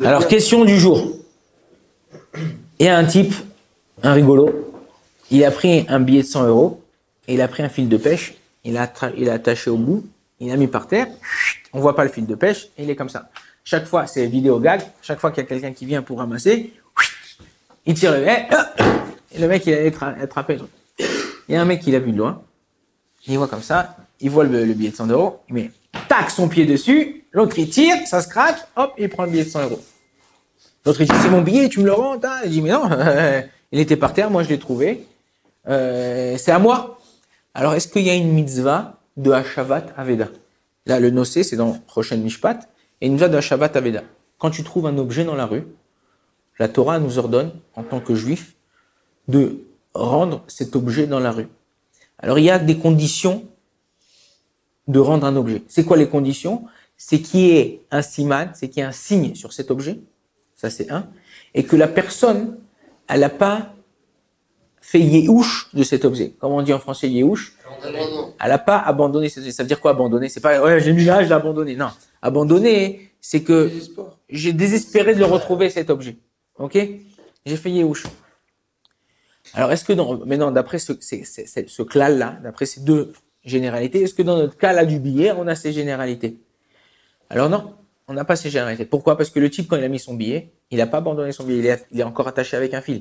Alors, question du jour. Il y a un type, un rigolo, il a pris un billet de 100 € et il a pris un fil de pêche, il a attaché au bout, il l'a mis par terre, on voit pas le fil de pêche et il est comme ça. Chaque fois, c'est vidéo gag, chaque fois qu'il y a quelqu'un qui vient pour ramasser, il tire le mec, et le mec il a attrapé. Il y a un mec qui l'a vu de loin, il voit comme ça, il voit le billet de 100 €, il met tac son pied dessus, l'autre il tire, ça se craque, hop, il prend le billet de 100 €. L'autre il dit c'est mon billet, tu me le rends, il dit mais non, il était par terre, moi je l'ai trouvé, c'est à moi. Alors est-ce qu'il y a une mitzvah de Hashavat Aveda? Là le nocé c'est dans prochaine Mishpat, et une mitzvah de Hashavat Aveda. Quand tu trouves un objet dans la rue, la Torah nous ordonne en tant que juifs de rendre cet objet dans la rue. Alors il y a des conditions de rendre un objet. C'est quoi les conditions? C'est qu'il y ait un siman, c'est qu'il y ait un signe sur cet objet, ça c'est un, et que la personne, elle n'a pas fait yéhouch de cet objet. Comment on dit en français yéhouch? Elle n'a pas abandonné cet objet. Ça veut dire quoi abandonner? C'est pas ouais j'ai mis là, je l'ai abandonné. Non, abandonner, c'est que j'ai désespéré de le retrouver cet objet. Ok? J'ai fait yéhouch. Alors est-ce que maintenant d'après ce klal là, d'après ces deux généralités, est-ce que dans notre cas là du billet, on a ces généralités? Alors non, on n'a pas ces généralités. Pourquoi? Parce que le type, quand il a mis son billet, il n'a pas abandonné son billet, il est encore attaché avec un fil.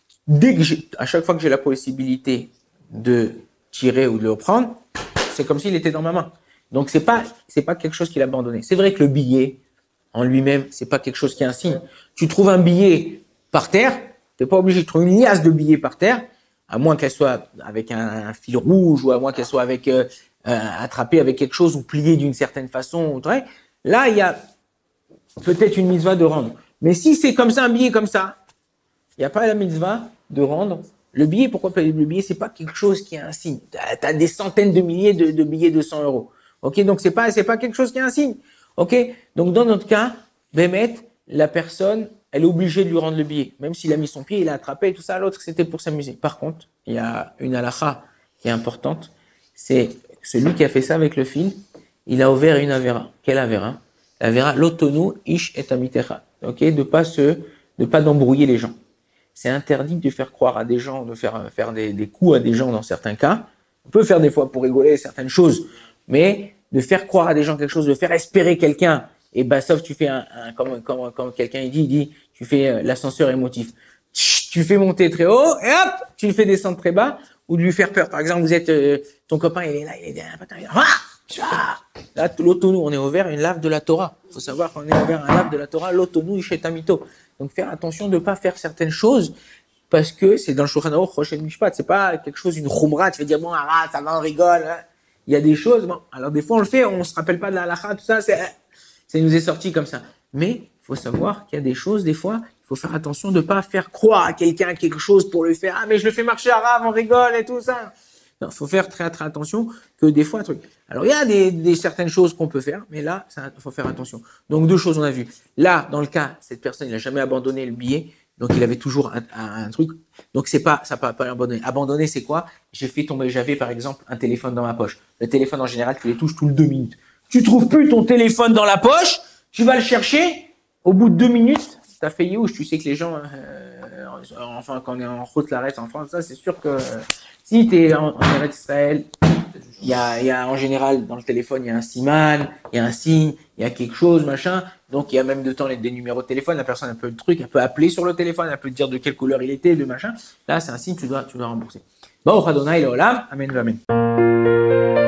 À chaque fois que j'ai la possibilité de tirer ou de le prendre, c'est comme s'il était dans ma main. Donc c'est pas quelque chose qu'il a abandonné. C'est vrai que le billet en lui-même, c'est pas quelque chose qui est un signe. Tu trouves un billet par terre, t'es pas obligé de trouver une liasse de billets par terre, à moins qu'elle soit avec un fil rouge ou à moins qu'elle soit avec attrapée avec quelque chose ou pliée d'une certaine façon. Là, il y a peut-être une mitzvah de rendre. Mais si c'est comme ça, un billet comme ça, il n'y a pas la mitzvah de rendre le billet. Pourquoi le billet? C'est pas quelque chose qui est un signe. T'as des centaines de milliers de billets de 100 €. Ok, donc c'est pas quelque chose qui est un signe. Ok, donc dans notre cas, Bémet, la personne, elle est obligée de lui rendre le billet. Même s'il a mis son pied, il a attrapé et tout ça, l'autre, c'était pour s'amuser. Par contre, il y a une halakha qui est importante. C'est celui qui a fait ça avec le fil, il a ouvert une avera. Quelle avera? L'avera l'otonu ish et amitecha. Ok, de pas d'embrouiller les gens. C'est interdit de faire croire à des gens, de faire des coups à des gens dans certains cas. On peut faire des fois pour rigoler certaines choses, mais de faire croire à des gens quelque chose, de faire espérer quelqu'un, et bah sauf tu fais comme quelqu'un il dit, tu fais l'ascenseur émotif. Tu fais monter très haut et hop, tu le fais descendre très bas, ou de lui faire peur. Par exemple, vous êtes ton copain, il est là, il est derrière, là, l'autonou, on est ouvert une lave de la Torah. Il faut savoir qu'on est ouvert un lave de la Torah, l'autonou ishetamito. Donc faire attention de ne pas faire certaines choses parce que c'est dans le Shulchan Aruch Rosh Mishpat, c'est pas quelque chose, une khumra, tu vas dire bon, arrête, ça va, on rigole. Hein. Il y a des choses, bon, alors des fois on le fait, on se rappelle pas de la halakha, tout ça, ça nous est sorti comme ça. Mais il faut savoir qu'il y a des choses, des fois, il faut faire attention de ne pas faire croire à quelqu'un quelque chose pour lui faire ah mais je le fais marcher arabe, on rigole et tout ça. Non, faut faire très très attention que des fois un truc. Alors il y a des certaines choses qu'on peut faire, mais là il faut faire attention. Donc deux choses on a vu. Là dans le cas cette personne il n'a jamais abandonné le billet, donc il avait toujours un truc. Donc c'est pas ça pas abandonné. Abandonné c'est quoi? J'avais par exemple un téléphone dans ma poche. Le téléphone en général tu les touches toutes les 2 minutes. Tu trouves plus ton téléphone dans la poche, tu vas le chercher. Au bout de 2 minutes, t'as fait youch. Tu sais que les gens, enfin quand on est en route l'arrêt en France, ça c'est sûr que si tu es en Eretz Israël, il y a en général dans le téléphone, il y a un siman, il y a un signe, il y a quelque chose, machin. Donc il y a même de temps des numéros de téléphone, la personne elle peut appeler sur le téléphone, elle peut te dire de quelle couleur il était, de machin. Là, c'est un signe, tu dois rembourser. Bon, Adonai, Olam, Amen, Amen.